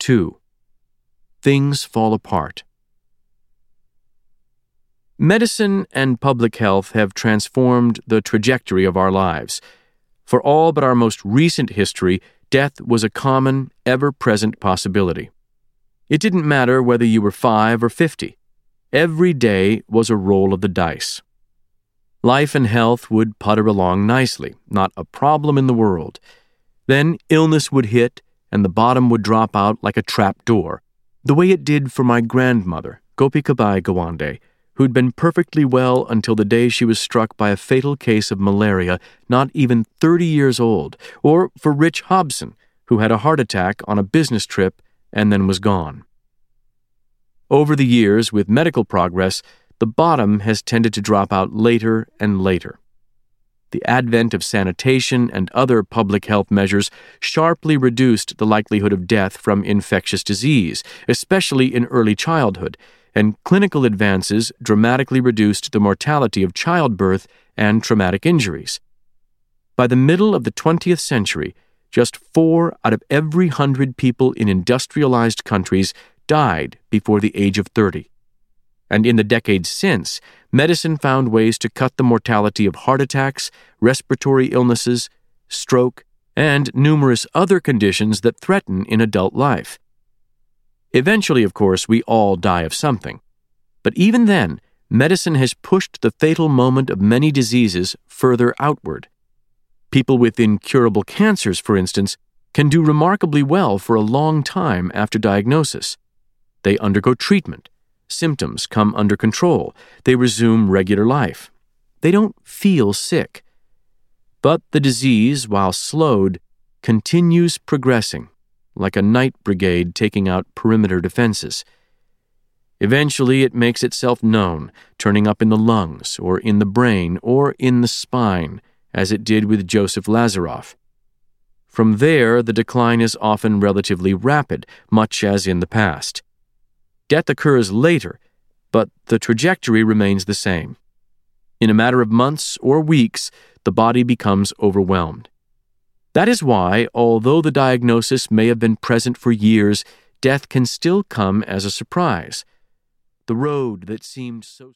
2. Things fall apart. Medicine and public health have transformed the trajectory of our lives. For all but our most recent history, death was a common, ever-present possibility. It didn't matter whether you were 5 or 50. Every day was a roll of the dice. Life and health would putter along nicely, not a problem in the world. Then illness would hit, and the bottom would drop out like a trap door, the way it did for my grandmother, Gopikabai Gawande, who'd been perfectly well until the day she was struck by a fatal case of malaria, not even 30 years old, or for Rich Hobson, who had a heart attack on a business trip and then was gone. Over the years, with medical progress, the bottom has tended to drop out later and later. The advent of sanitation and other public health measures sharply reduced the likelihood of death from infectious disease, especially in early childhood, and clinical advances dramatically reduced the mortality of childbirth and traumatic injuries. By the middle of the 20th century, just 4 out of every 100 people in industrialized countries died before the age of 30. And in the decades since, medicine found ways to cut the mortality of heart attacks, respiratory illnesses, stroke, and numerous other conditions that threaten in adult life. Eventually, of course, we all die of something. But even then, medicine has pushed the fatal moment of many diseases further outward. People with incurable cancers, for instance, can do remarkably well for a long time after diagnosis. They undergo treatment. Symptoms come under control. They resume regular life. They don't feel sick. But the disease, while slowed, continues progressing, like a night brigade taking out perimeter defenses. Eventually, it makes itself known, turning up in the lungs, or in the brain, or in the spine, as it did with Joseph Lazaroff. From there, the decline is often relatively rapid, much as in the past. Death occurs later, but the trajectory remains the same. In a matter of months or weeks, the body becomes overwhelmed. That is why, although the diagnosis may have been present for years, death can still come as a surprise. The road that seemed so